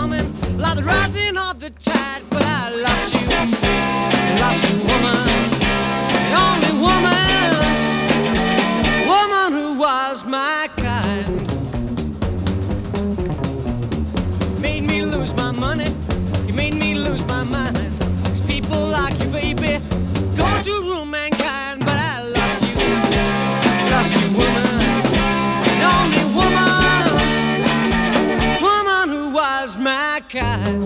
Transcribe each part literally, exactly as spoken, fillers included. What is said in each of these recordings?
coming like the rising of the tide. But I lost you, lost you, woman, the only woman, woman who was my kind. Made me lose my money, you made me lose my mind. It's people like you, baby, go to ruin mankind. But I lost you, lost you, woman, the only woman, woman who was my kind.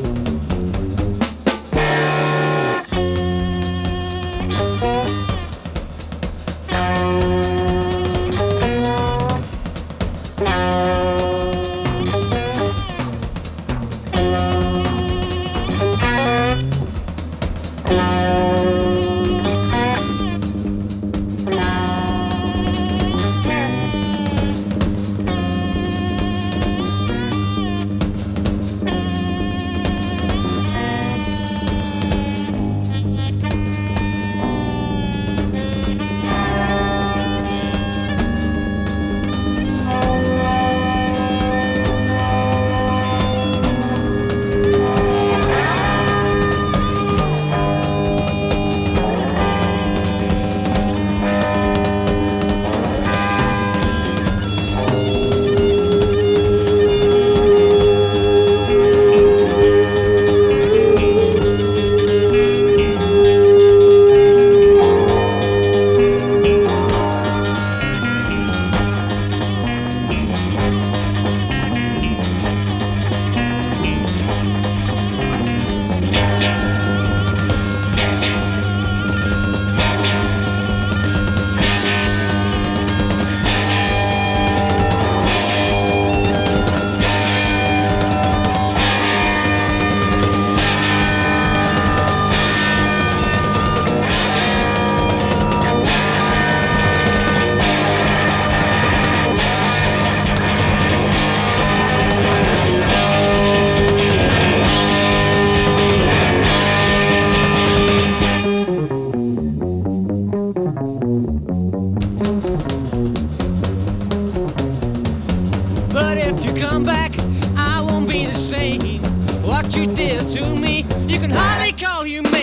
But if you come back, I won't be the same. What you did to me, you can hardly call humane.